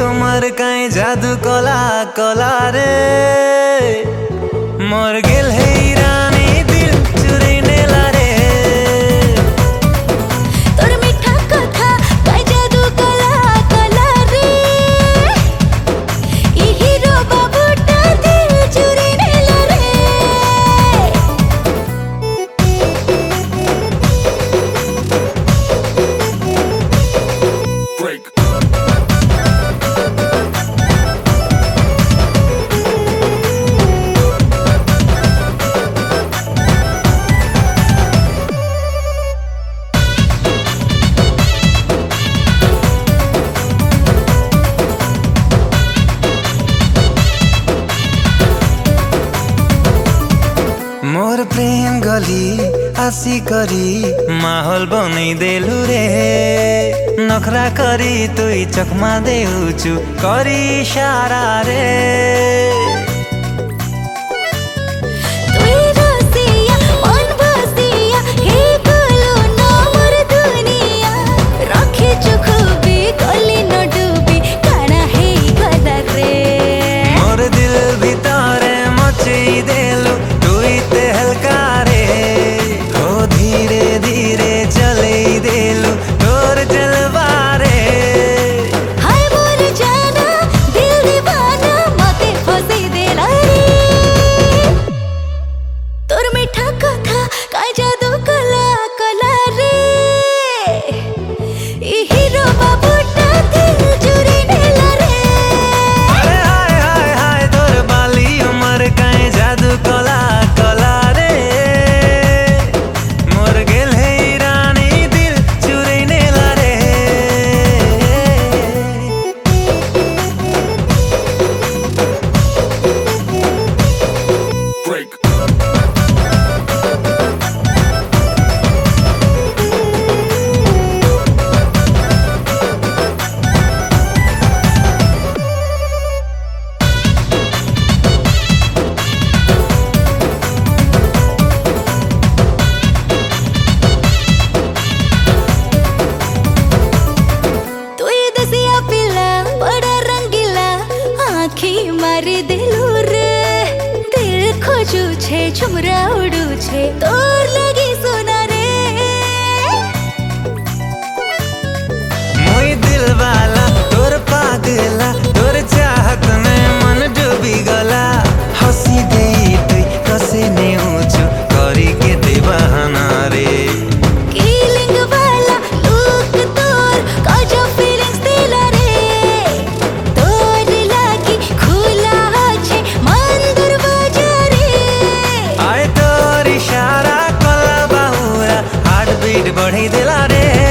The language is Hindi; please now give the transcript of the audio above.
उमर काई जादू कला कला रे मोर गेल है रानी दिल चुरी नेला रे तोर मीठा कथा काई जादू कला कला रे ई हीरो बाबूटा दिल चुरी नेला रे Break. मोर प्रेम गली आसी करी माहौल बनै देलु रे नखरा करी तुई चकमा देउछु करी इशारा रे तुई रसिया मन बसिया हे गोलो न मोर दुनिया रखे चुखुबी गली न डूबी काना हे गदा रे मोर दिल भितरे मचई देलु तुई ते हल्का रे हो धीरे धीरे चलई देलु तोर जलवा रे हाय मोर जाना दिल दीवाना मते फसी देला रे तोर मीठा कथा काई जादू कला कला रे ई हीरो बाबूटा दिल चुरी नेला रे अरे हाय हाय हाय तोर बाली उमर काई जादू कला कला रे मोर गेल है रानी दिल चुरी नेला रे Break. तुई दसिया पिला बड़ा रंगीला आँखी मारी दिलू रे दिल खोजू छे झुमरा उड़ू छे तोर लगी सोना रे मोई दिल वाला तोर पागला तोर चाहत में मन डूबी गला हंसी दे तुई कसे ने ऊंचो करी के दे बहाना रे फीलिंग वाला लुक तोर काजो फीलिंग्स दिला रे तोर लागी खुला छे मन दरवाजा रे आए तोर इशारा कला बाहुरा हार्ट बीट बढ़ी दिला रे